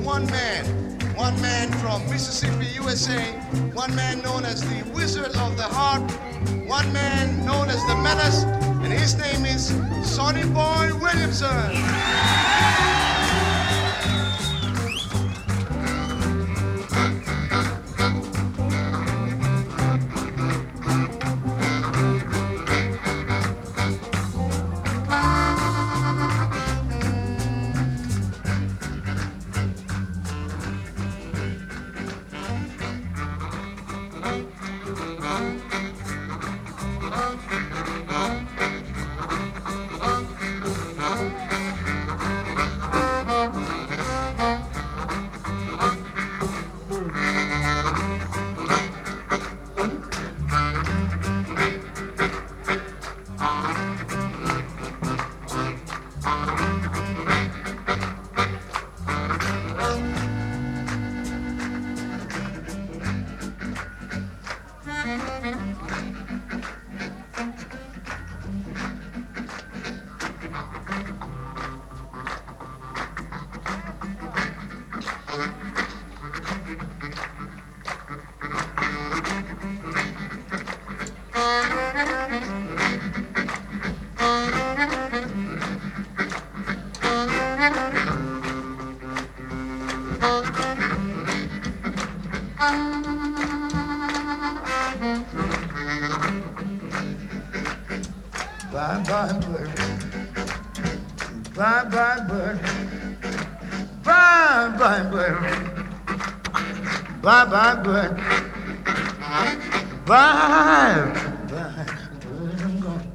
one man from Mississippi, USA, one man known as the Wizard of the Harp, one man known as the Menace, and his name is Sonny Boy Williamson. Bye bye bird, bye bye bird, bye bye bird, bye bye bird, bye bye bird, I'm gone.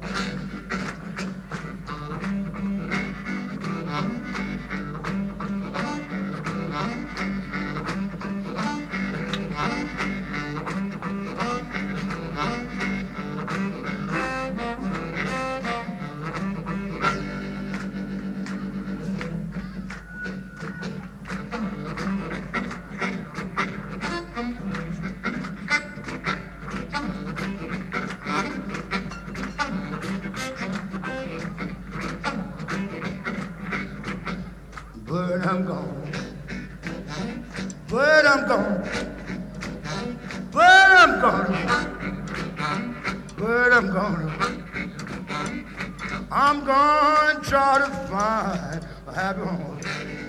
Bird, I'm gone. Bird, I'm gone. Bird, I'm gone. Bird, I'm gone. I'm gonna try to find a happy home.